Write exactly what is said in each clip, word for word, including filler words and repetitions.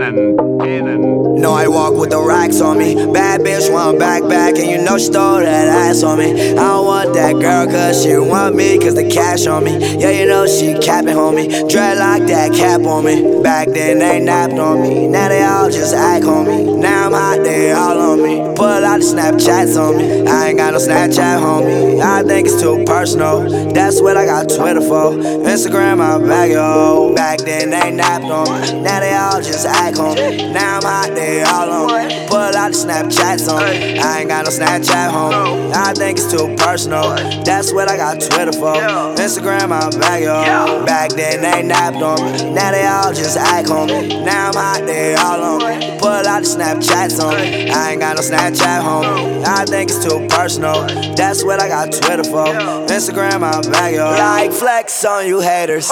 Cannon, Cannon. No, I walk with the racks on me. Bad bitch want back back, and you know she stole that ass on me. I don't want that girl cause she want me, cause the cash on me. Yeah, you know she capping, homie. Dreadlock that cap on me. Back then they napped on me. Now they all just act on me. Now I'm hot, they all on me. Pull out the Snapchats on me. I ain't got no Snapchat, homie. I think it's too personal. That's what I got Twitter for. Instagram, I bag yo. Back then they napped on me. Now they all just act on me. Now I'm hot, they all on me. Pull out the Snapchats on me. I ain't got no Snapchat, homie. I think it's too personal. That's what I got Twitter for. Instagram, I bag yo. Back then they napped on me. Now they all just act on me. Now I'm hot, they all on me. Pull out the Snapchats on me. I ain't got no Snapchat, homie. I think it's too personal. That's what I got Twitter for. Instagram, I bag yo. Like flex on you haters.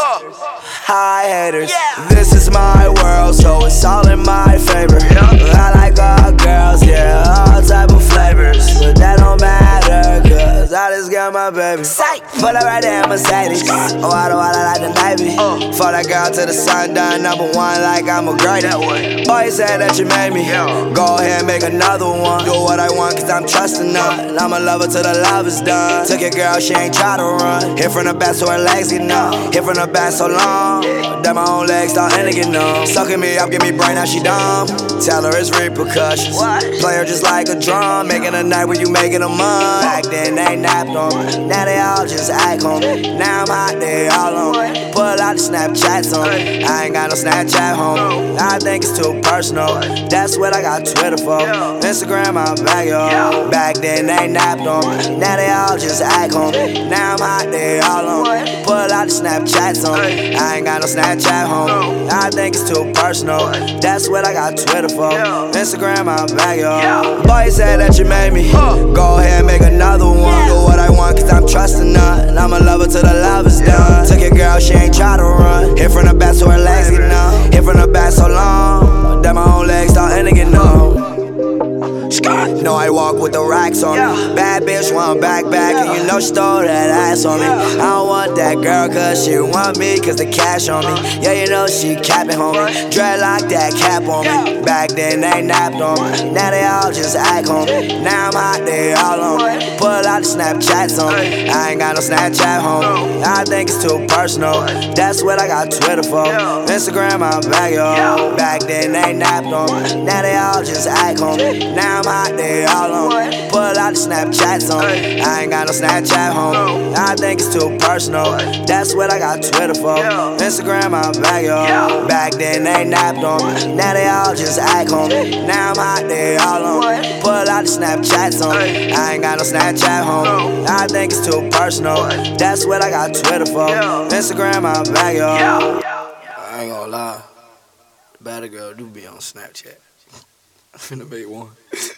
Hi haters. This is my world, so it's all in my favor. I like all girls, yeah, all type of flavors. But that don't matter, cause I just got my baby. Put her right there in Mercedes. Oh, I don't wanna like the Navy. For that girl to the sun done, number one like I'm a great. Boy, you said that you made me. Go ahead and make another one. Do what I want cause I'm trusting none. I'm a lover till the love is done. Took your girl, she ain't try to run. Hit from the back so her legs get numb. Hit from the back so long that my own legs start to get numb. Sucking me up, give me brain, now she dumb. Tell her it's repercussions. Play her just like a drum. Making a night when you making a month. Back then they napped on me. Now they all just act on me. Now I'm hot, they all on me. Pull out the Snapchats on me. I ain't got no Snapchat, homie. I think it's too personal. That's what I got Twitter for. Instagram, I bag yo. Back then they napped on me. Now they all just act on me. Now I'm hot, they all on me. Pull out the Snapchats on me. I ain't got no Snapchat, homie. I think it's too personal. That's what I got Twitter for. Instagram, I bag yo. Boy, you said that you made me. Go ahead and make another one. Do what I want cause I'm trusting none. I'm a lover till the love is done. Took your girl, she ain't try to run. Hit from the back so her legs get numb. Hit from the back so long that my own legs starting to get numb. No, I walk with the racks on me. Bad bitch want back back, and you know she stole that ass on me. I don't want that girl cause she want me, cause the cash on me. Yeah, you know she capping, homie. Dreadlock that cap on me. Back then they napped on me. Now they all just act on me. Now I'm hot, they all on me. Pull out the Snapchats on me. I ain't got no Snapchat, homie. I think it's too personal. That's what I got Twitter for. Instagram, I bag yo. Back then they napped on me. Now they all just act on me. Now I'm hot, they all on me. Pull out the Snapchats on me. I ain't got no Snapchat, homie. I think it's too personal. That's what I got Twitter for. Instagram, I bag yo. Back then they napped on me. Now they all just act on me. Now I'm hot, they all on me. Pull out the Snapchats on me. I ain't got no Snapchat, homie. I think it's too personal. That's what I got Twitter for. Instagram, I bag yo. I ain't gonna lie. The better girl do be on Snapchat. I'm finna make one.